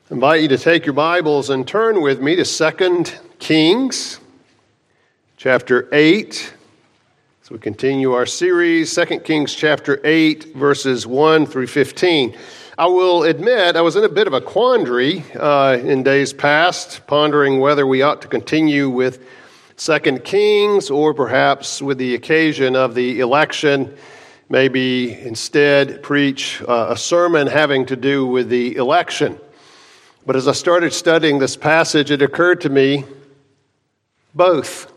I invite you to take your Bibles and turn with me to 2 Kings, chapter 8. As we continue our series, 2 Kings chapter 8, verses 1 through 15. I will admit I was in a bit of a quandary in days past, pondering whether we ought to continue with 2 Kings or perhaps with the occasion of the election, maybe instead preach a sermon having to do with the election. But as I started studying this passage, it occurred to me, both.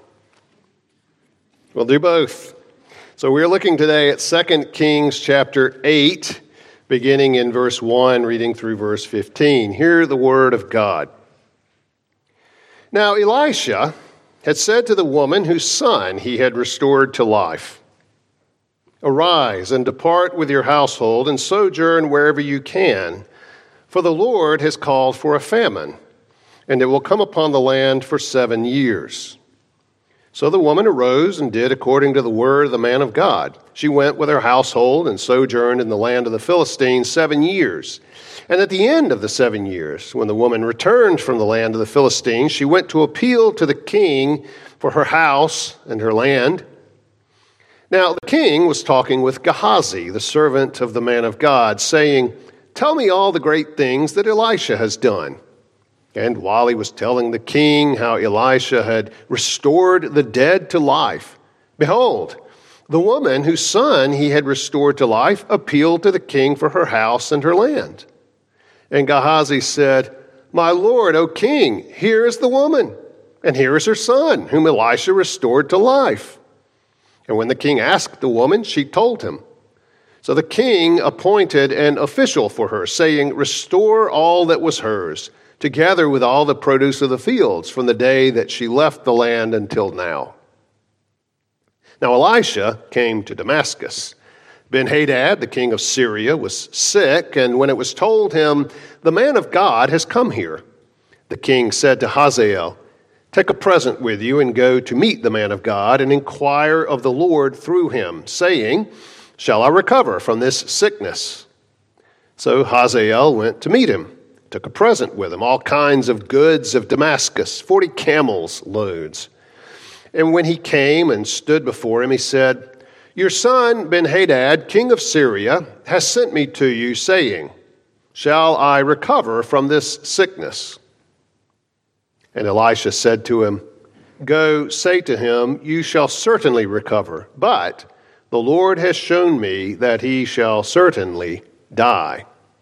We'll do both. So we're looking today at 2 Kings chapter 8, beginning in verse 1, reading through verse 15. Hear the word of God. Now Elisha had said to the woman whose son he had restored to life, "Arise and depart with your household and sojourn wherever you can, for the Lord has called for a famine, and it will come upon the land for 7 years." So the woman arose and did according to the word of the man of God. She went with her household and sojourned in the land of the Philistines 7 years. And at the end of the 7 years, when the woman returned from the land of the Philistines, she went to appeal to the king for her house and her land. Now the king was talking with Gehazi, the servant of the man of God, saying, "Tell me all the great things that Elisha has done." And while he was telling the king how Elisha had restored the dead to life, behold, the woman whose son he had restored to life appealed to the king for her house and her land. And Gehazi said, "My lord, O king, here is the woman, and here is her son, whom Elisha restored to life." And when the king asked the woman, she told him. So the king appointed an official for her, saying, "Restore all that was hers, together with all the produce of the fields, from the day that she left the land until now." Now Elisha came to Damascus. Ben-Hadad, the king of Syria, was sick, and when it was told him, "The man of God has come here," the king said to Hazael, "Take a present with you and go to meet the man of God and inquire of the Lord through him, saying, 'Shall I recover from this sickness?'" So Hazael went to meet him, took a present with him, all kinds of goods of Damascus, 40 camels' loads. And when he came and stood before him, he said, "Your son Ben-Hadad, king of Syria, has sent me to you, saying, 'Shall I recover from this sickness?'" And Elisha said to him, "Go, say to him, 'You shall certainly recover, but the Lord has shown me that he shall certainly die.'"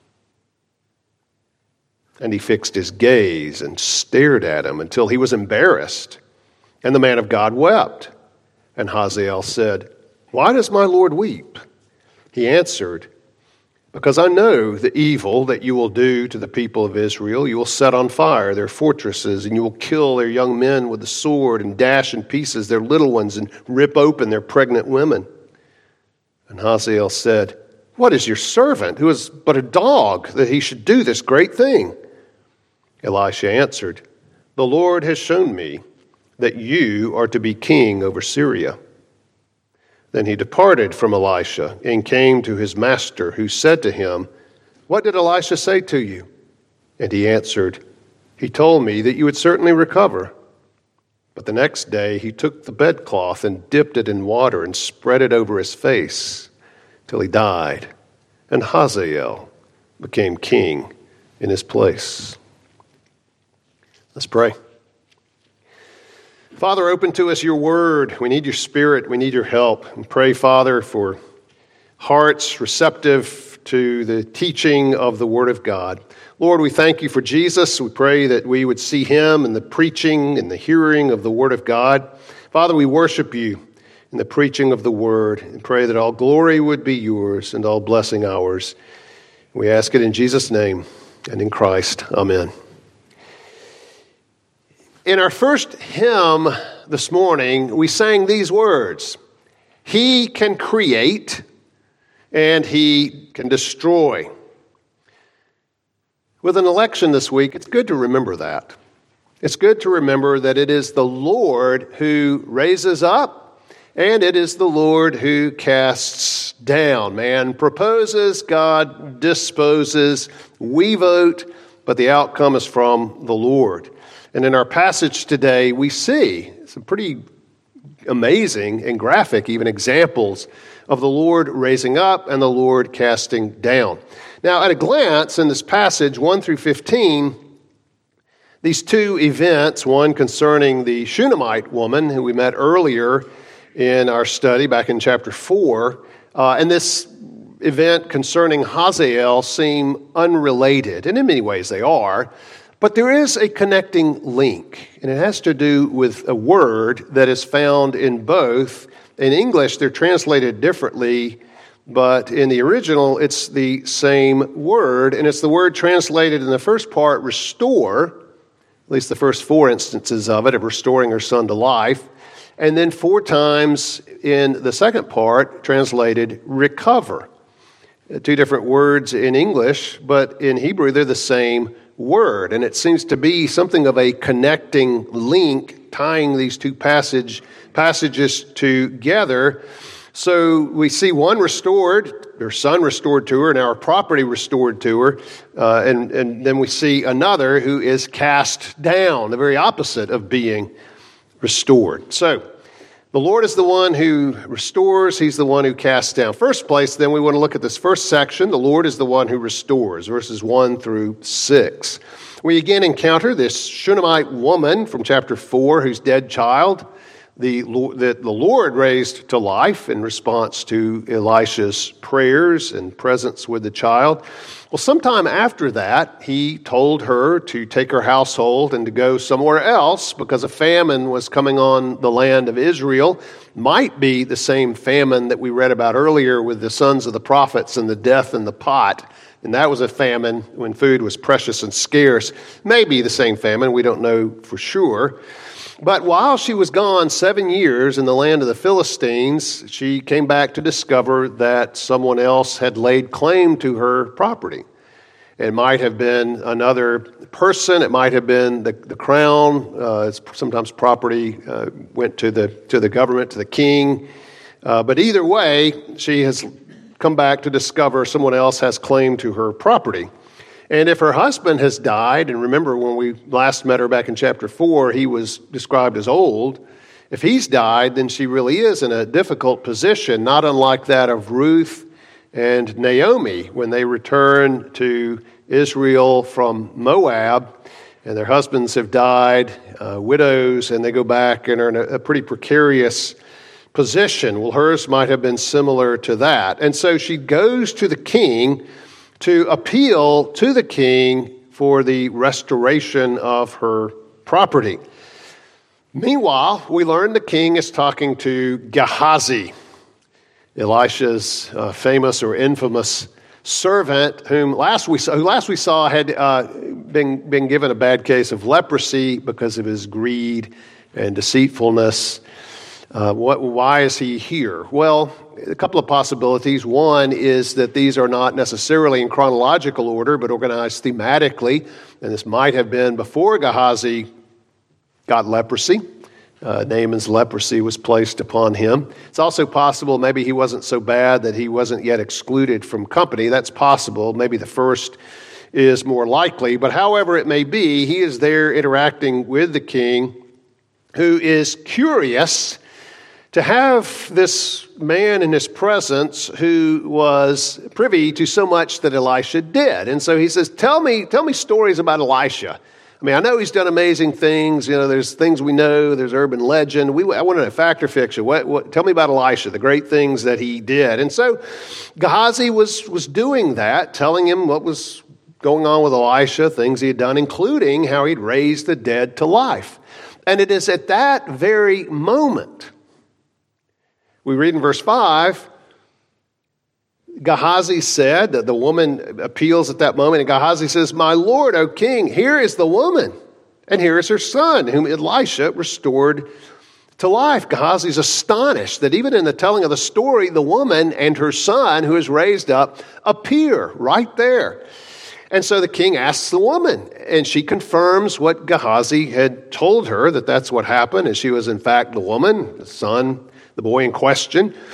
And he fixed his gaze and stared at him until he was embarrassed. And the man of God wept. And Hazael said, "Why does my Lord weep?" He answered, "Because I know the evil that you will do to the people of Israel. You will set on fire their fortresses, and you will kill their young men with the sword, and dash in pieces their little ones, and rip open their pregnant women." And Hazael said, "What is your servant, who is but a dog, that he should do this great thing?" Elisha answered, "The Lord has shown me that you are to be king over Syria." Then he departed from Elisha and came to his master, who said to him, "What did Elisha say to you?" And he answered, "He told me that you would certainly recover." But the next day he took the bedcloth and dipped it in water and spread it over his face till he died. And Hazael became king in his place. Let's pray. Father, open to us your word. We need your spirit. We need your help. And pray, Father, for hearts receptive to the teaching of the word of God. Lord, we thank you for Jesus. We pray that we would see him in the preaching and the hearing of the word of God. Father, we worship you in the preaching of the word and pray that all glory would be yours and all blessing ours. We ask it in Jesus' name and in Christ. Amen. In our first hymn this morning, we sang these words: "He can create and he can destroy." With an election this week, it's good to remember that. It's good to remember that it is the Lord who raises up and it is the Lord who casts down. Man proposes, God disposes. We vote, but the outcome is from the Lord. And in our passage today, we see some pretty amazing and graphic even examples of the Lord raising up and the Lord casting down. Now, at a glance in this passage, 1 through 15, these two events, one concerning the Shunammite woman who we met earlier in our study back in chapter 4, and this event concerning Hazael seem unrelated, and in many ways they are, but there is a connecting link, and it has to do with a word that is found in both. In English, they're translated differently, but in the original, it's the same word, and it's the word translated in the first part, restore, at least the first 4 instances of it, of restoring her son to life, and then 4 times in the second part, translated recover. 2 different words in English, but in Hebrew, they're the same word, and it seems to be something of a connecting link tying these two passages together. So we see one restored, her son restored to her, and our property restored to her, and then we see another who is cast down, the very opposite of being restored. So the Lord is the one who restores. He's the one who casts down. First place, then, we want to look at this first section. The Lord is the one who restores, verses 1 through 6. We again encounter this Shunammite woman from chapter 4 whose dead child the Lord raised to life in response to Elisha's prayers and presence with the child. Well, sometime after that, he told her to take her household and to go somewhere else because a famine was coming on the land of Israel. Might be the same famine that we read about earlier with the sons of the prophets and the death in the pot. And that was a famine when food was precious and scarce. Maybe the same famine, we don't know for sure. But while she was gone 7 years in the land of the Philistines, she came back to discover that someone else had laid claim to her property. It might have been another person. It might have been the crown. Sometimes property went to the government, to the king. But either way, she has come back to discover someone else has claim to her property. And if her husband has died, and remember when we last met her back in chapter 4, he was described as old. If he's died, then she really is in a difficult position, not unlike that of Ruth and Naomi when they returned to Israel from Moab, and their husbands have died, widows, and they go back and are in a pretty precarious position. Well, hers might have been similar to that. And so she goes to the king to appeal to the king for the restoration of her property. Meanwhile, we learn the king is talking to Gehazi, Elisha's famous or infamous servant, whom last we saw had been given a bad case of leprosy because of his greed and deceitfulness. Why is he here? Well, a couple of possibilities. One is that these are not necessarily in chronological order, but organized thematically. And this might have been before Gehazi got leprosy. Naaman's leprosy was placed upon him. It's also possible maybe he wasn't so bad that he wasn't yet excluded from company. That's possible. Maybe the first is more likely. But however it may be, he is there interacting with the king, who is curious to have this man in his presence who was privy to so much that Elisha did. And so he says, tell me stories about Elisha. I mean, I know he's done amazing things. You know, there's things we know. There's urban legend. I wanted a fact or fiction. Tell me about Elisha, the great things that he did. And so Gehazi was doing that, telling him what was going on with Elisha, things he had done, including how he'd raised the dead to life. And it is at that very moment, we read in verse 5, Gehazi said, that the woman appeals at that moment, and Gehazi says, "My lord, O king, here is the woman, and here is her son, whom Elisha restored to life." Gehazi's astonished that even in the telling of the story, the woman and her son, who is raised up, appear right there. And so the king asks the woman, and she confirms what Gehazi had told her, that that's what happened, and she was in fact the woman, the son, the boy in question.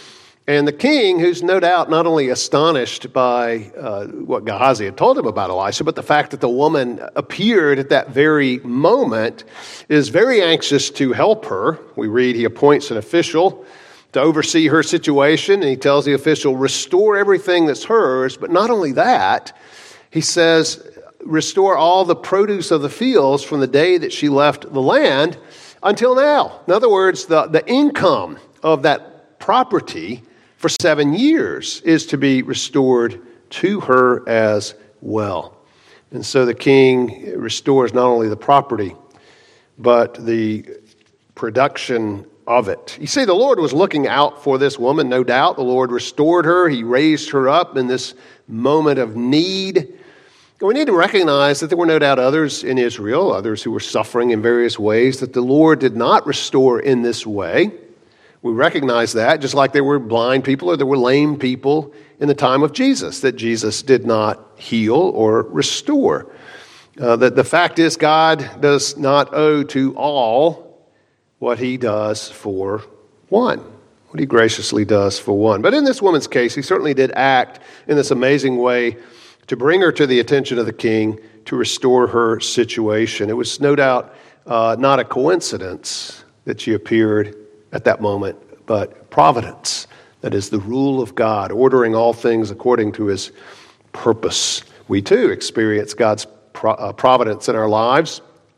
And the king, who's no doubt not only astonished by what Gehazi had told him about Elisha, but the fact that the woman appeared at that very moment, is very anxious to help her. We read he appoints an official to oversee her situation, and he tells the official, restore everything that's hers. But not only that, he says, restore all the produce of the fields from the day that she left the land until now. In other words, the income of that property for 7 years is to be restored to her as well. And so the king restores not only the property, but the production of it. You see, the Lord was looking out for this woman, no doubt. The Lord restored her. He raised her up in this moment of need. And we need to recognize that there were no doubt others in Israel, others who were suffering in various ways, that the Lord did not restore in this way. We recognize that, just like there were blind people or there were lame people in the time of Jesus, that Jesus did not heal or restore. The fact is, God does not owe to all what he does for one, what he graciously does for one. But in this woman's case, he certainly did act in this amazing way to bring her to the attention of the king, to restore her situation. It was no doubt not a coincidence that she appeared at that moment, but providence. That is the rule of God, ordering all things according to his purpose. We too experience God's providence in our lives.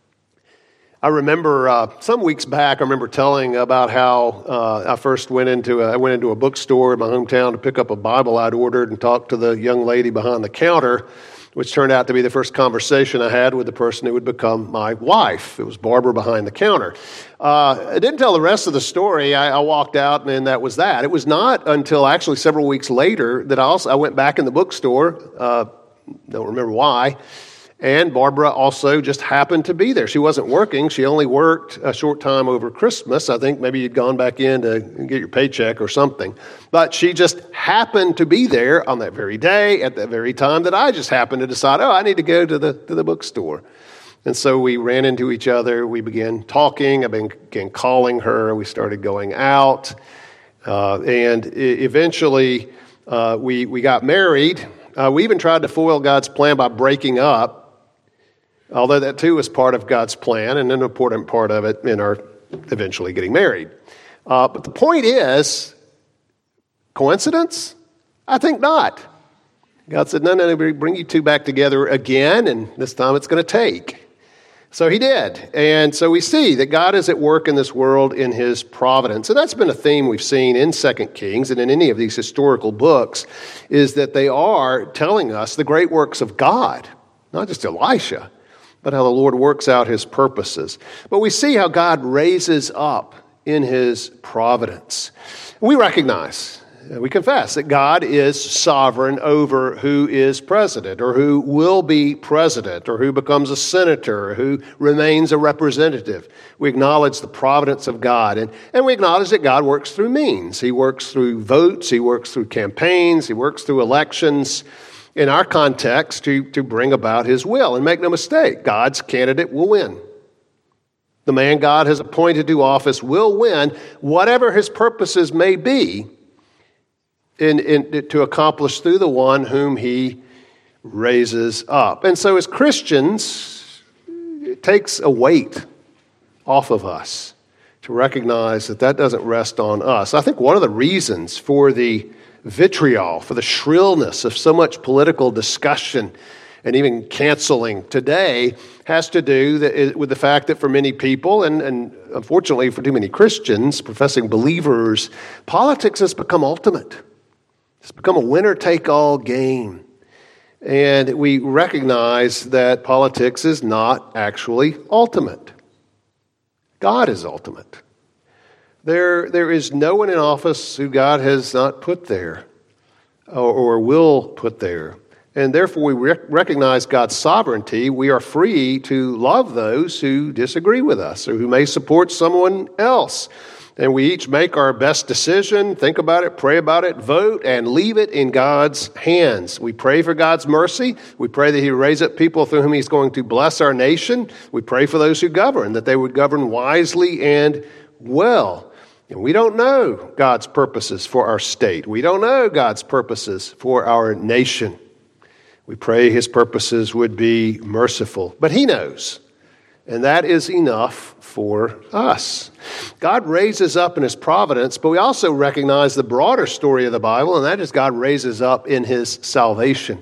I remember some weeks back, I remember telling about how I first went into a bookstore in my hometown to pick up a Bible I'd ordered and talk to the young lady behind the counter, which turned out to be the first conversation I had with the person who would become my wife. It was Barbara behind the counter. I didn't tell the rest of the story. I walked out, and that was that. It was not until actually several weeks later that I went back in the bookstore. Don't remember why. And Barbara also just happened to be there. She wasn't working. She only worked a short time over Christmas. I think maybe you'd gone back in to get your paycheck or something. But she just happened to be there on that very day, at that very time that I just happened to decide, I need to go to the bookstore. And so we ran into each other. We began talking. I began calling her. We started going out. And eventually we got married. We even tried to foil God's plan by breaking up, although that too was part of God's plan and an important part of it in our eventually getting married. But the point is, coincidence? I think not. God said, no, bring you two back together again, and this time it's going to take. So he did. And so we see that God is at work in this world in his providence. And that's been a theme we've seen in 2 Kings and in any of these historical books, is that they are telling us the great works of God, not just Elisha, but how the Lord works out his purposes. But we see how God raises up in his providence. We recognize, we confess that God is sovereign over who is president or who will be president or who becomes a senator or who remains a representative. We acknowledge the providence of God, and we acknowledge that God works through means. He works through votes, he works through campaigns, he works through elections in our context to bring about his will. And make no mistake, God's candidate will win. The man God has appointed to office will win, whatever his purposes may be, to accomplish through the one whom he raises up. And so as Christians, it takes a weight off of us to recognize that doesn't rest on us. I think one of the reasons for the vitriol, for the shrillness of so much political discussion and even canceling today has to do with the fact that for many people, and unfortunately for too many Christians, professing believers, politics has become ultimate. It's become a winner-take-all game. And we recognize that politics is not actually ultimate. God is ultimate. There is no one in office who God has not put there or will put there. And therefore we recognize God's sovereignty. We are free to love those who disagree with us or who may support someone else. And we each make our best decision, think about it, pray about it, vote, and leave it in God's hands. We pray for God's mercy. We pray that he raise up people through whom he's going to bless our nation. We pray for those who govern, that they would govern wisely and well. And we don't know God's purposes for our state. We don't know God's purposes for our nation. We pray his purposes would be merciful, but he knows. And that is enough for us. God raises up in his providence, but we also recognize the broader story of the Bible, and that is God raises up in his salvation.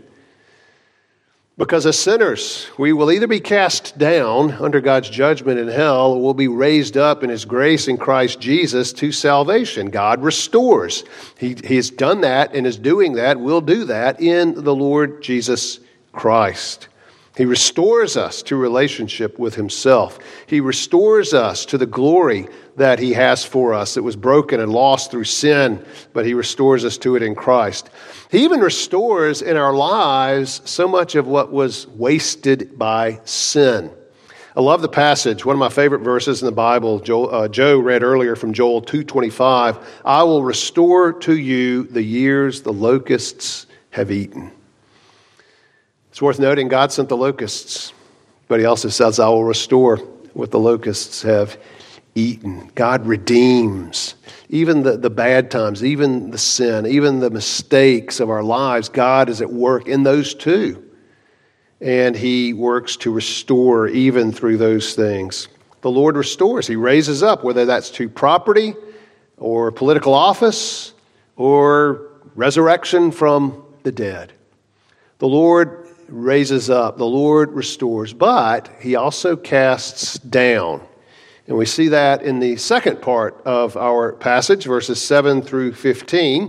Because as sinners, we will either be cast down under God's judgment in hell, or we'll be raised up in his grace in Christ Jesus to salvation. God restores. He has done that and is doing that, will do that in the Lord Jesus Christ. He restores us to relationship with himself. He restores us to the glory that he has for us. It was broken and lost through sin, but he restores us to it in Christ. He even restores in our lives so much of what was wasted by sin. I love the passage. One of my favorite verses in the Bible, Joe read earlier from Joel 2:25. I will restore to you the years the locusts have eaten. It's worth noting God sent the locusts, but he also says, I will restore what the locusts have eaten. God redeems. Even the bad times, even the sin, even the mistakes of our lives, God is at work in those too. And he works to restore even through those things. The Lord restores. He raises up, whether that's to property or political office or resurrection from the dead. The Lord raises up, the Lord restores, but he also casts down. And we see that in the second part of our passage, verses 7 through 15.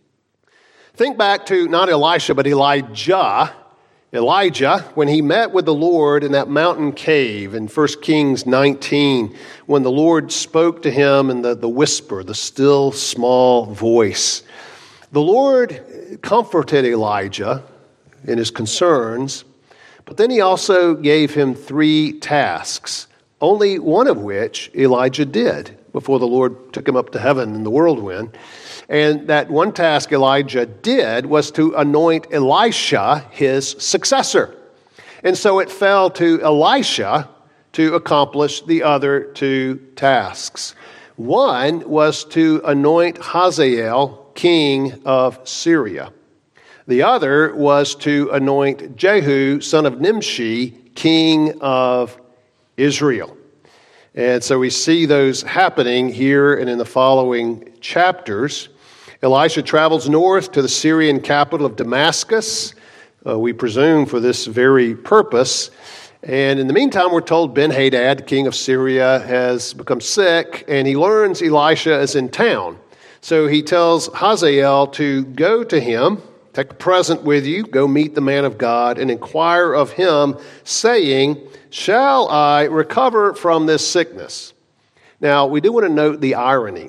Think back to not Elisha, but Elijah. Elijah, when he met with the Lord in that mountain cave in 1 Kings 19, when the Lord spoke to him in the whisper, the still small voice. The Lord comforted Elijah in his concerns, but then he also gave him 3 tasks, only one of which Elijah did before the Lord took him up to heaven in the whirlwind. And that one task Elijah did was to anoint Elisha his successor. And so it fell to Elisha to accomplish the other 2 tasks. One was to anoint Hazael king of Syria. The other was to anoint Jehu, son of Nimshi, king of Israel. And so we see those happening here and in the following chapters. Elisha travels north to the Syrian capital of Damascus, we presume for this very purpose. And in the meantime, we're told Ben-Hadad, king of Syria, has become sick, and he learns Elisha is in town. So he tells Hazael to go to him, take a present with you, go meet the man of God, and inquire of him, saying, shall I recover from this sickness? Now, we do want to note the irony.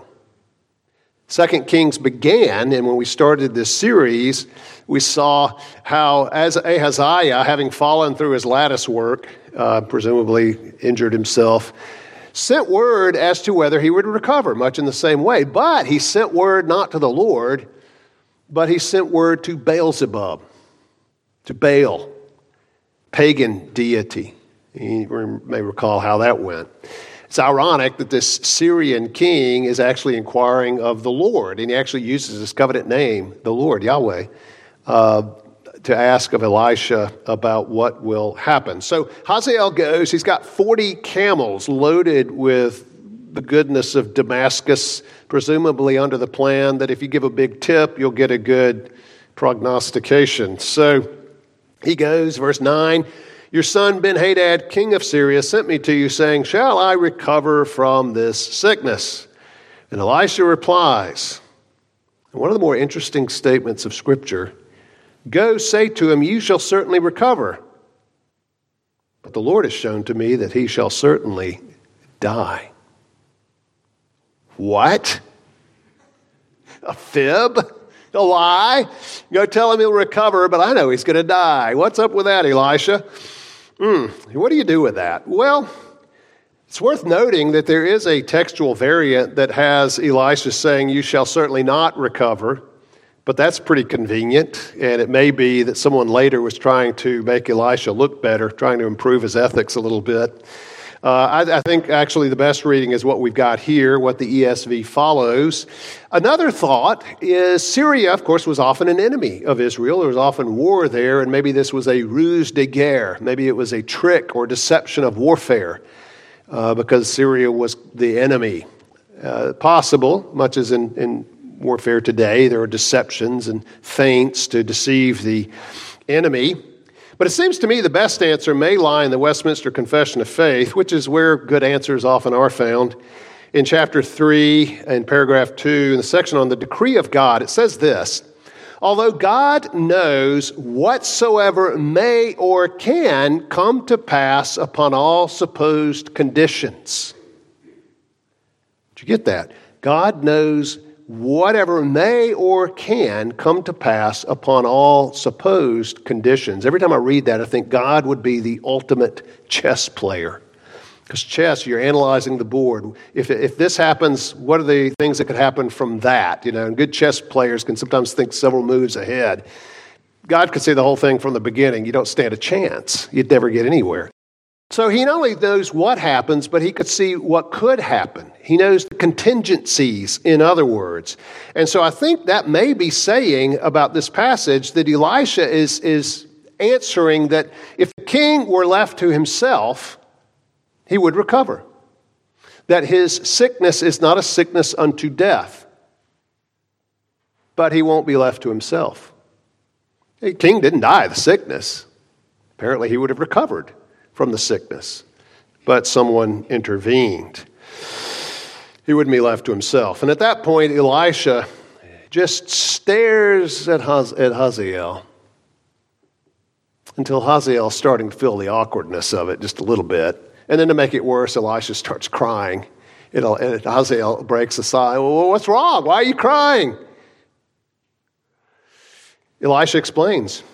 2 Kings began, and when we started this series, we saw how as Ahaziah, having fallen through his lattice work, presumably injured himself, sent word as to whether he would recover, much in the same way. But he sent word not to the Lord, but he sent word to Beelzebub, to Baal, pagan deity. You may recall how that went. It's ironic that this Syrian king is actually inquiring of the Lord, and he actually uses his covenant name, the Lord, Yahweh, to ask of Elisha about what will happen. So Hazael goes. He's got 40 camels loaded with the goodness of Damascus, presumably under the plan that if you give a big tip, you'll get a good prognostication. So he goes, verse 9, your son Ben-Hadad, king of Syria, sent me to you, saying, shall I recover from this sickness? And Elisha replies, and one of the more interesting statements of Scripture, go say to him, you shall certainly recover. But the Lord has shown to me that he shall certainly die. What? A fib? A lie? Go tell him he'll recover, but I know he's going to die. What's up with that, Elisha? What do you do with that? Well, it's worth noting that there is a textual variant that has Elisha saying, you shall certainly not recover, but that's pretty convenient, and it may be that someone later was trying to make Elisha look better, trying to improve his ethics a little bit. I think actually the best reading is what we've got here, what the ESV follows. Another thought is Syria, of course, was often an enemy of Israel. There was often war there, and maybe this was a ruse de guerre. Maybe it was a trick or deception of warfare because Syria was the enemy. Possible, much as in warfare today, there are deceptions and feints to deceive the enemy. But it seems to me the best answer may lie in the Westminster Confession of Faith, which is where good answers often are found. In chapter 3 and paragraph 2, in the section on the decree of God, it says this: although God knows whatsoever may or can come to pass upon all supposed conditions. Did you get that? God knows whatever may or can come to pass upon all supposed conditions. Every time I read that, I think God would be the ultimate chess player. Because chess, you're analyzing the board. If this happens, what are the things that could happen from that? And good chess players can sometimes think several moves ahead. God could say the whole thing from the beginning. You don't stand a chance. You'd never get anywhere. So he not only knows what happens, but he could see what could happen. He knows the contingencies, in other words. And so I think that may be saying about this passage that Elisha is answering that if the king were left to himself, he would recover. That his sickness is not a sickness unto death, but he won't be left to himself. The king didn't die of the sickness. Apparently he would have recovered from the sickness, but someone intervened. He wouldn't be left to himself. And at that point, Elisha just stares at Hazael until Hazael's starting to feel the awkwardness of it just a little bit. And then to make it worse, Elisha starts crying. And Hazael breaks a sigh. Well, what's wrong? Why are you crying? Elisha explains,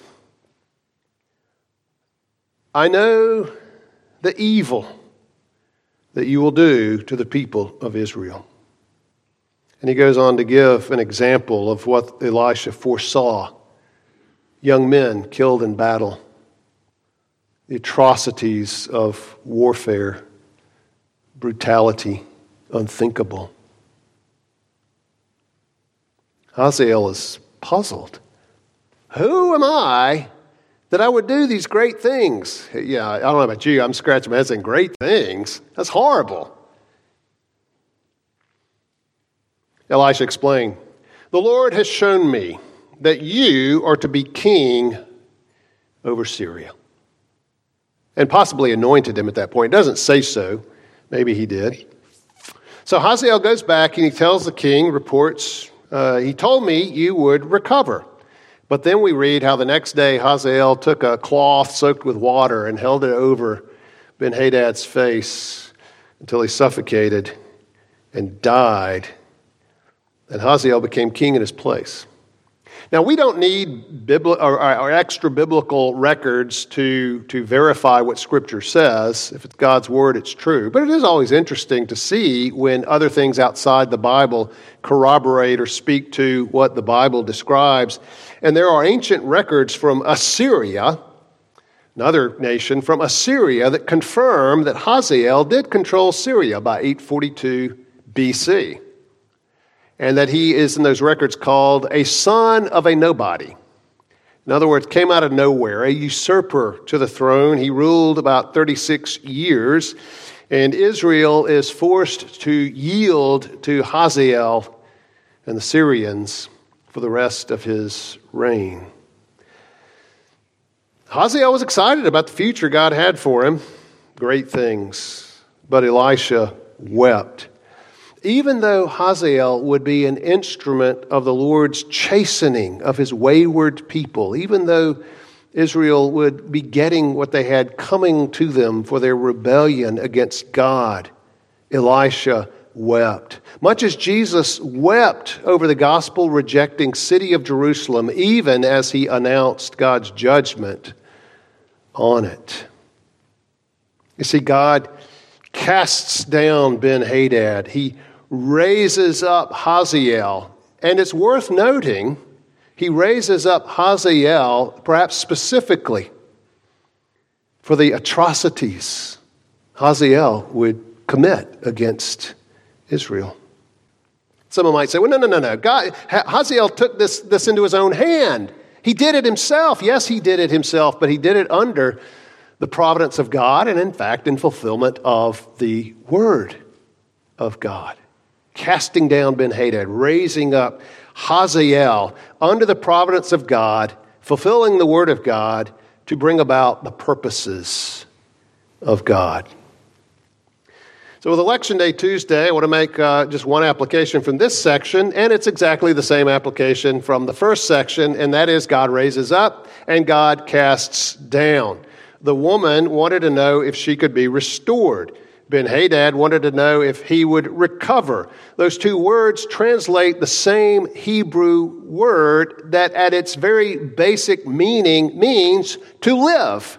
I know the evil that you will do to the people of Israel. And he goes on to give an example of what Elisha foresaw. Young men killed in battle. The atrocities of warfare. Brutality. Unthinkable. Hazael is puzzled. Who am I that I would do these great things? Yeah, I don't know about you. I'm scratching my head saying, great things? That's horrible. Elisha explained, the Lord has shown me that you are to be king over Syria. And possibly anointed him at that point. It doesn't say so. Maybe he did. So Hazael goes back and he tells the king, reports, he told me you would recover. But then we read how the next day Hazael took a cloth soaked with water and held it over Ben-Hadad's face until he suffocated and died. And Hazael became king in his place. Now, we don't need extra biblical records to verify what Scripture says. If it's God's Word, it's true. But it is always interesting to see when other things outside the Bible corroborate or speak to what the Bible describes. And there are ancient records from Assyria, another nation, from Assyria that confirm that Hazael did control Syria by 842 BC. And that he is, in those records, called a son of a nobody. In other words, came out of nowhere, a usurper to the throne. He ruled about 36 years, and Israel is forced to yield to Hazael and the Syrians for the rest of his reign. Hazael was excited about the future God had for him, great things, but Elisha wept. Even though Hazael would be an instrument of the Lord's chastening of his wayward people, even though Israel would be getting what they had coming to them for their rebellion against God, Elisha wept. Much as Jesus wept over the gospel-rejecting city of Jerusalem, even as he announced God's judgment on it. You see, God casts down Ben-Hadad. He raises up Hazael. And it's worth noting, he raises up Hazael perhaps specifically for the atrocities Hazael would commit against Israel. Someone might say, well, no. Hazael took this into his own hand. He did it himself. Yes, he did it himself, but he did it under the providence of God and, in fact, in fulfillment of the word of God. Casting down Ben-Hadad, raising up Hazael under the providence of God, fulfilling the word of God to bring about the purposes of God. So with Election Day Tuesday, I want to make just one application from this section, and it's exactly the same application from the first section, and that is God raises up and God casts down. The woman wanted to know if she could be restored. Ben-Hadad wanted to know if he would recover. Those two words translate the same Hebrew word that at its very basic meaning means to live.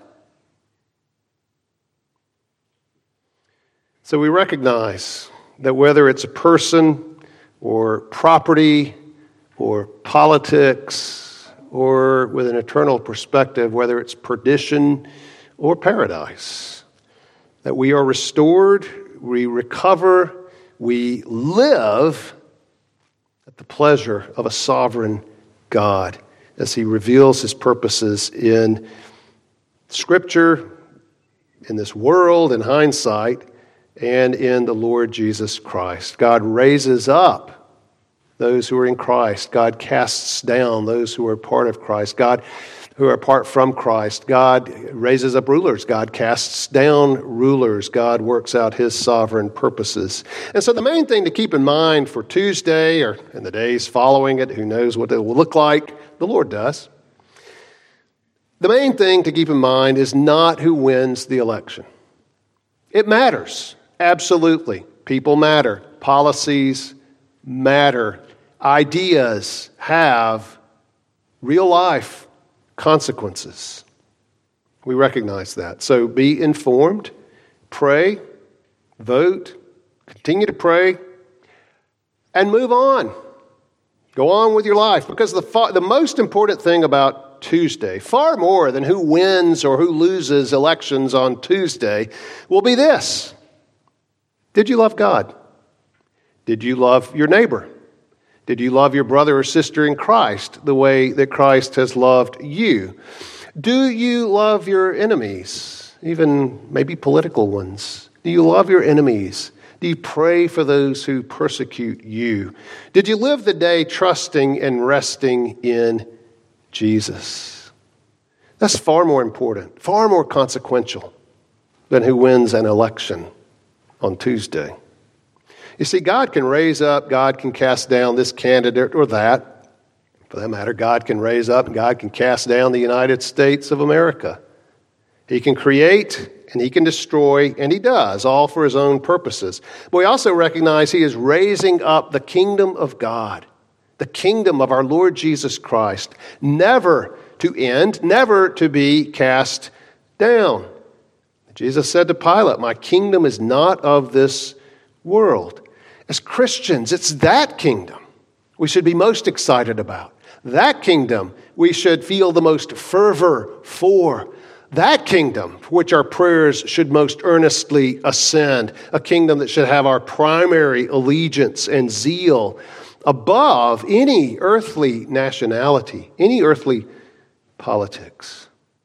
So we recognize that whether it's a person or property or politics or with an eternal perspective, whether it's perdition or paradise, that we are restored, we recover, we live at the pleasure of a sovereign God as he reveals his purposes in Scripture, in this world, in hindsight, and in the Lord Jesus Christ. God raises up those who are in Christ. God casts down those who are part of Christ. God who are apart from Christ. God raises up rulers. God casts down rulers. God works out his sovereign purposes. And so the main thing to keep in mind for Tuesday or in the days following it, who knows what it will look like, the Lord does. The main thing to keep in mind is not who wins the election. It matters. Absolutely. People matter. Policies matter. Ideas have real life consequences. We recognize that. So be informed, pray, vote, continue to pray, and move on. Go on with your life. Because the most important thing about Tuesday, far more than who wins or who loses elections on Tuesday, will be this. Did you love God? Did you love your neighbor? Did you love your brother or sister in Christ the way that Christ has loved you? Do you love your enemies, even maybe political ones? Do you love your enemies? Do you pray for those who persecute you? Did you live the day trusting and resting in Jesus? That's far more important, far more consequential than who wins an election on Tuesday. You see, God can raise up, God can cast down this candidate or that. For that matter, God can raise up and God can cast down the United States of America. He can create and he can destroy, and he does, all for his own purposes. But we also recognize he is raising up the kingdom of God, the kingdom of our Lord Jesus Christ, never to end, never to be cast down. Jesus said to Pilate, "My kingdom is not of this world." As Christians, it's that kingdom we should be most excited about. That kingdom we should feel the most fervor for. That kingdom for which our prayers should most earnestly ascend. A kingdom that should have our primary allegiance and zeal above any earthly nationality, any earthly politics.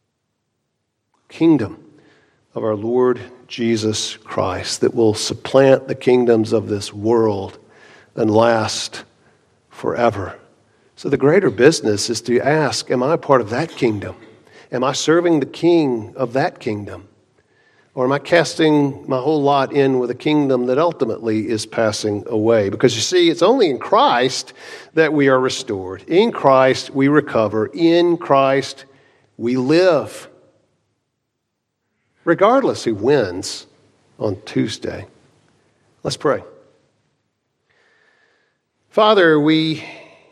Kingdom of our Lord Jesus Christ that will supplant the kingdoms of this world and last forever. So the greater business is to ask, am I part of that kingdom? Am I serving the king of that kingdom? Or am I casting my whole lot in with a kingdom that ultimately is passing away? Because you see, it's only in Christ that we are restored. In Christ we recover. In Christ we live. Regardless who wins on Tuesday. Let's pray. Father, we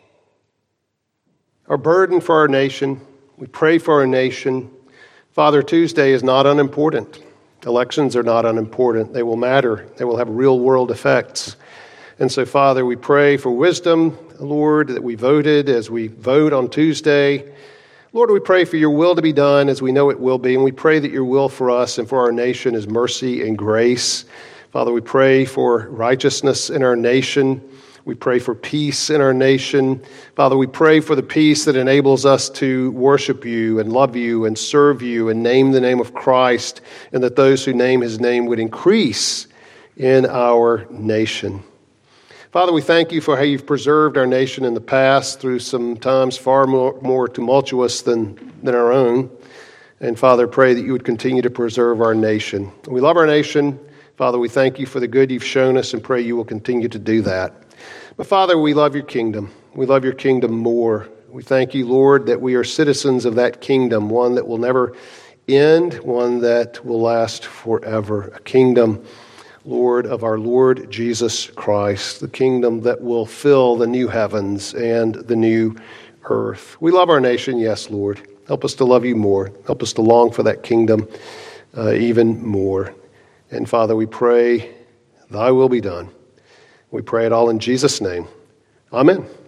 are burdened for our nation. We pray for our nation. Father, Tuesday is not unimportant. Elections are not unimportant. They will matter. They will have real world effects. And so, Father, we pray for wisdom, Lord, that we voted as we vote on Tuesday. Lord, we pray for your will to be done as we know it will be, and we pray that your will for us and for our nation is mercy and grace. Father, we pray for righteousness in our nation. We pray for peace in our nation. Father, we pray for the peace that enables us to worship you and love you and serve you and name the name of Christ, and that those who name his name would increase in our nation. Father, we thank you for how you've preserved our nation in the past through some times far more tumultuous than our own. And Father, pray that you would continue to preserve our nation. We love our nation. Father, we thank you for the good you've shown us and pray you will continue to do that. But Father, we love your kingdom. We love your kingdom more. We thank you, Lord, that we are citizens of that kingdom, one that will never end, one that will last forever. A kingdom, Lord, of our Lord Jesus Christ, the kingdom that will fill the new heavens and the new earth. We love our nation, yes, Lord. Help us to love you more. Help us to long for that kingdom even more. And Father, we pray, thy will be done. We pray it all in Jesus' name. Amen.